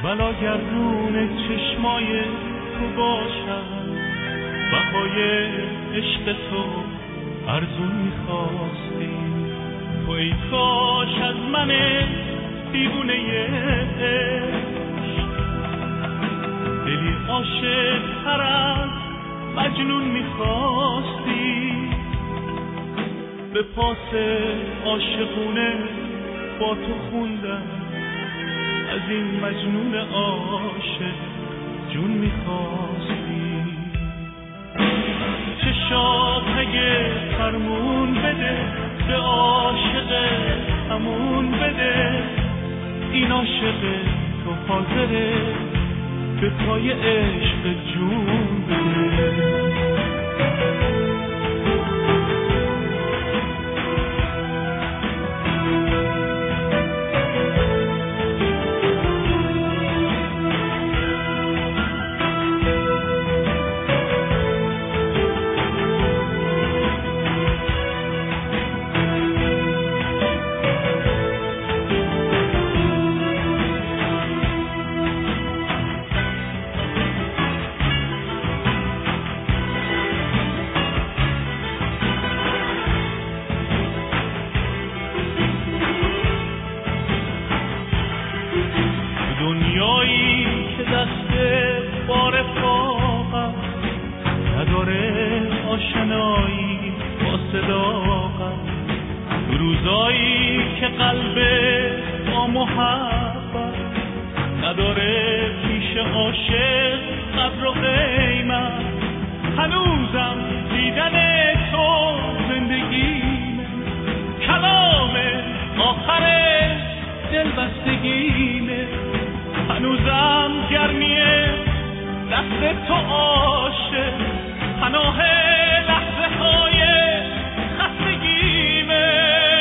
بلا گردون چشمای تو باشم، بهای عشق تو ارزون میخواستی. تو ای کاش از من دیوونه عشق دلی عاشق تر از مجنون میخواستی. به پاس عاشقونه با تو خوندم، از این مجنون عاشق جون میخواستی. چشات اگه فرمون بده به عاشق همون بده، این عاشق تو حاضره به پای عشق جون بده. دنیایی که دست بار فاقم نداره آشنایی با صداقم، روزایی که قلب با محبت نداره پیش عاشق قدر و قیمت، هنوزم دیدن تو زندگیمه، کلام آخر دلبستگیمه، هنوزم گرمیه دست تو عاشق، پناه لحظه های خستگیمه.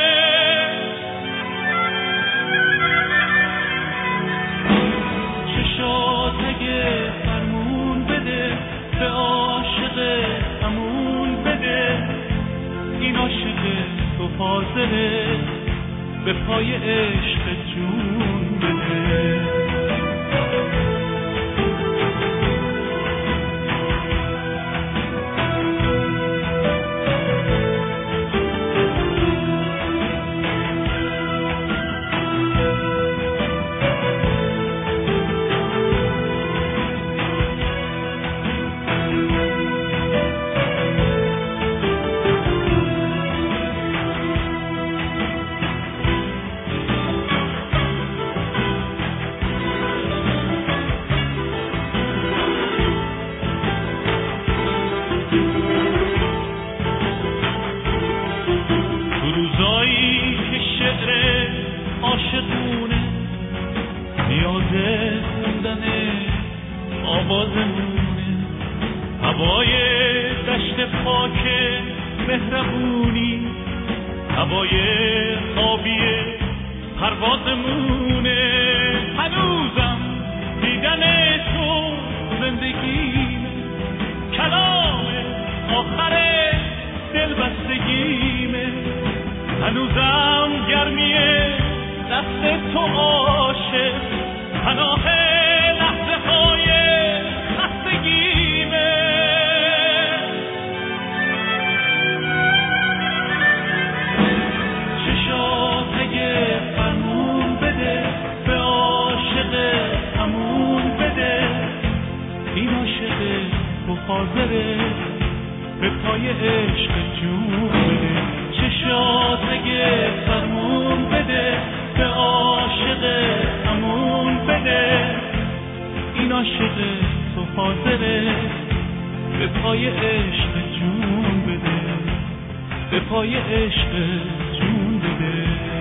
چشات اگه فرمون بده به عاشق همون بده، این عاشق تو حاضره به پای عشق جون بده. روزایی که شعر عاشقونه نیازه خوندن آوازمونه، هوای دشت پاک مهربونی، هوای آبی پروازمونه، هنوزم دیدن تو زندگیمه، کلام آخر دلبستگیمه، هنوزم گرمیه دست تو عاشق، پناه لحظه های خستگیمه. چشات اگه فرمون بده به عاشق همون بده، این عاشق تو حاضره به پای عشق جون بده. چشات اگه فرمون بده به عاشق همون بده، این عاشق تو حاضره به پای عشق جون بده، به پای عشق جون بده.